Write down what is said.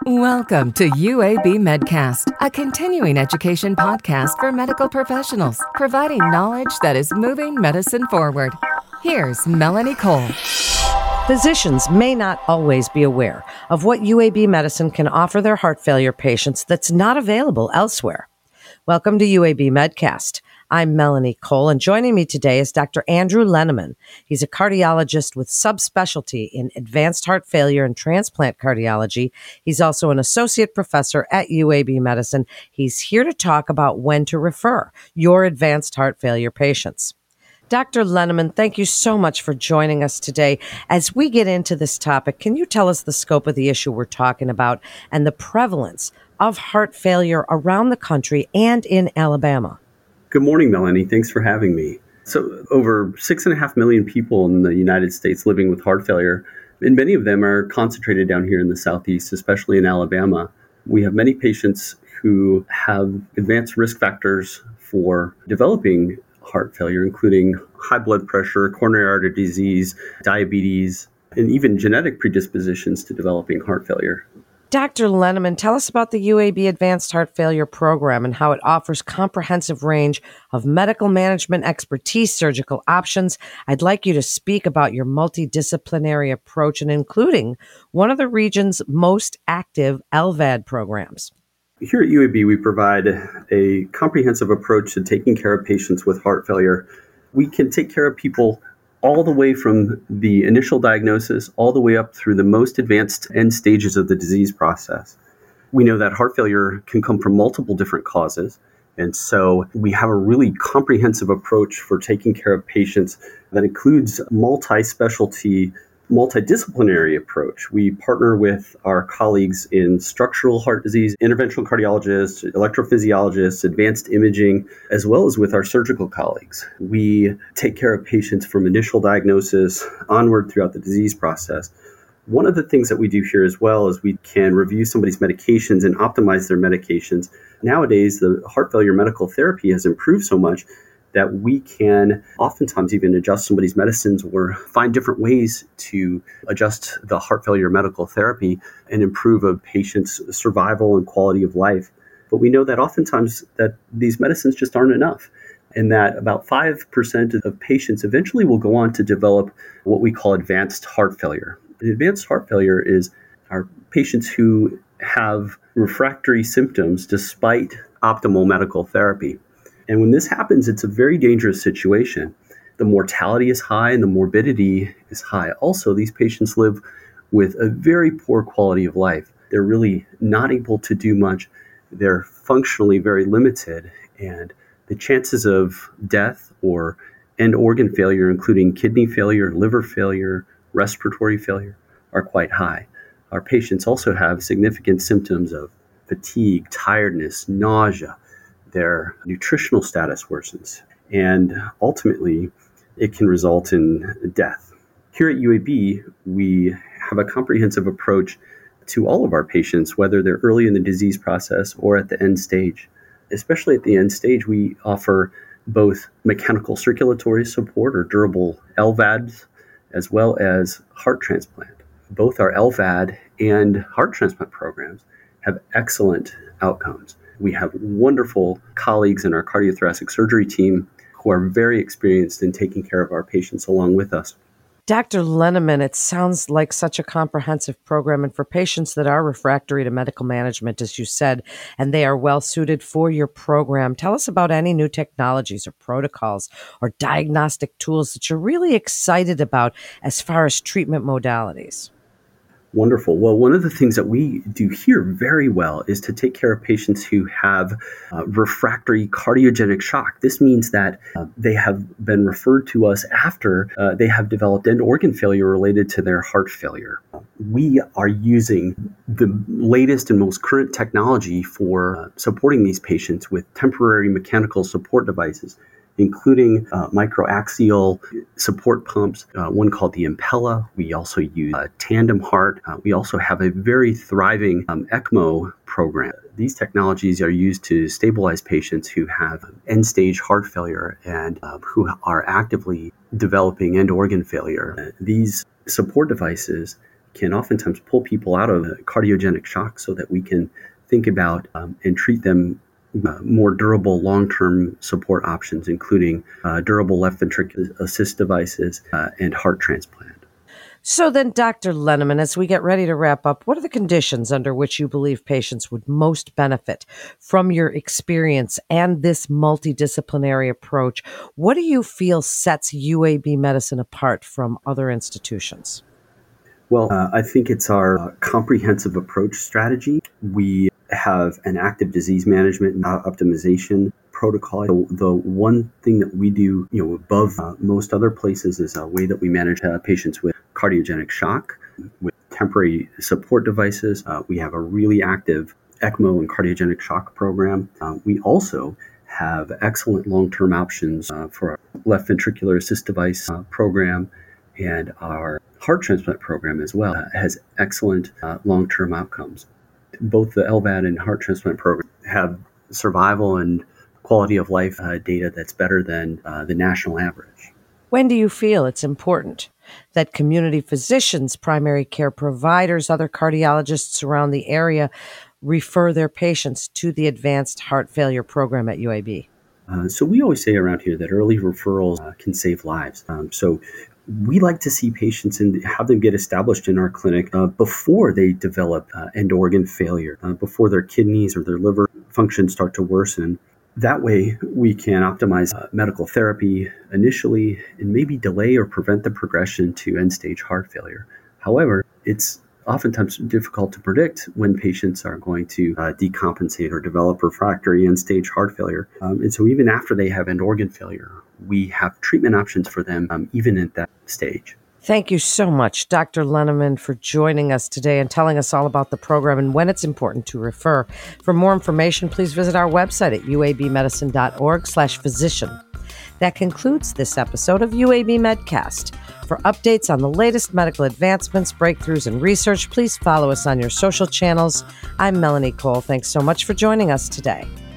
Welcome to UAB Medcast, a continuing education podcast for medical professionals, providing knowledge that is moving medicine forward. Here's Melanie Cole. Physicians may not always be aware of what UAB Medicine can offer their heart failure patients that's not available elsewhere. Welcome to UAB Medcast. I'm Melanie Cole, and joining me today is Dr. Andrew Lenneman. He's a cardiologist with subspecialty in advanced heart failure and transplant cardiology. He's also an associate professor at UAB Medicine. He's here to talk about when to refer your advanced heart failure patients. Dr. Lenneman, thank you so much for joining us today. As we get into this topic, can you tell us the scope of the issue we're talking about and the prevalence of heart failure around the country and in Alabama? Good morning, Melanie. Thanks for having me. So over 6.5 million people in the United States living with heart failure, and many of them are concentrated down here in the Southeast, especially in Alabama. We have many patients who have advanced risk factors for developing heart failure, including high blood pressure, coronary artery disease, diabetes, and even genetic predispositions to developing heart failure. Dr. Lenneman, tell us about the UAB Advanced Heart Failure Program and how it offers comprehensive range of medical management expertise, surgical options. I'd like you to speak about your multidisciplinary approach and including one of the region's most active LVAD programs. Here at UAB, we provide a comprehensive approach to taking care of patients with heart failure. We can take care of people all the way from the initial diagnosis, all the way up through the most advanced end stages of the disease process. We know that heart failure can come from multiple different causes. And so we have a really comprehensive approach for taking care of patients that includes multi-specialty, multidisciplinary approach. We partner with our colleagues in structural heart disease, interventional cardiologists, electrophysiologists, advanced imaging, as well as with our surgical colleagues. We take care of patients from initial diagnosis onward throughout the disease process. One of the things that we do here as well is we can review somebody's medications and optimize their medications. Nowadays, the heart failure medical therapy has improved so much that we can oftentimes even adjust somebody's medicines or find different ways to adjust the heart failure medical therapy and improve a patient's survival and quality of life. But we know that oftentimes that these medicines just aren't enough, and that about 5% of patients eventually will go on to develop what we call advanced heart failure. And advanced heart failure is our patients who have refractory symptoms despite optimal medical therapy. And when this happens, it's a very dangerous situation. The mortality is high and the morbidity is high. Also, these patients live with a very poor quality of life. They're really not able to do much. They're functionally very limited. And the chances of death or end organ failure, including kidney failure, liver failure, respiratory failure, are quite high. Our patients also have significant symptoms of fatigue, tiredness, nausea. Their nutritional status worsens, and ultimately it can result in death. Here at UAB, we have a comprehensive approach to all of our patients, whether they're early in the disease process or at the end stage. Especially at the end stage, we offer both mechanical circulatory support or durable LVADs, as well as heart transplant. Both our LVAD and heart transplant programs have excellent outcomes. We have wonderful colleagues in our cardiothoracic surgery team who are very experienced in taking care of our patients along with us. Dr. Lenneman, it sounds like such a comprehensive program. And for patients that are refractory to medical management, as you said, and they are well suited for your program, tell us about any new technologies or protocols or diagnostic tools that you're really excited about as far as treatment modalities. Wonderful. Well, one of the things that we do here very well is to take care of patients who have refractory cardiogenic shock. This means that they have been referred to us after they have developed end organ failure related to their heart failure. We are using the latest and most current technology for supporting these patients with temporary mechanical support devices, including microaxial support pumps, one called the Impella. We also use Tandem Heart. We also have a very thriving ECMO program. These technologies are used to stabilize patients who have end-stage heart failure and who are actively developing end organ failure. These support devices can oftentimes pull people out of cardiogenic shock so that we can think about and treat them more durable long-term support options, including durable left ventricular assist devices and heart transplant. So then, Dr. Linneman, as we get ready to wrap up, what are the conditions under which you believe patients would most benefit from your experience and this multidisciplinary approach? What do you feel sets UAB medicine apart from other institutions? Well, I think it's our comprehensive approach strategy. We have an active disease management and optimization protocol. The one thing that we do, above most other places is a way that we manage patients with cardiogenic shock with temporary support devices. We have a really active ECMO and cardiogenic shock program. We also have excellent long-term options for our left ventricular assist device program, and our heart transplant program as well has excellent long-term outcomes. Both the LVAD and heart transplant program have survival and quality of life data that's better than the national average. When do you feel it's important that community physicians, primary care providers, other cardiologists around the area refer their patients to the Advanced Heart Failure Program at UAB? So we always say around here that early referrals can save lives. So we like to see patients and have them get established in our clinic before they develop end organ failure, before their kidneys or their liver function start to worsen. That way, we can optimize medical therapy initially and maybe delay or prevent the progression to end-stage heart failure. However, it's oftentimes difficult to predict when patients are going to decompensate or develop refractory end-stage heart failure. And so even after they have end organ failure, we have treatment options for them even at that stage. Thank you so much, Dr. Linneman, for joining us today and telling us all about the program and when it's important to refer. For more information, please visit our website at uabmedicine.org/physician. That concludes this episode of UAB Medcast. For updates on the latest medical advancements, breakthroughs, and research, please follow us on your social channels. I'm Melanie Cole. Thanks so much for joining us today.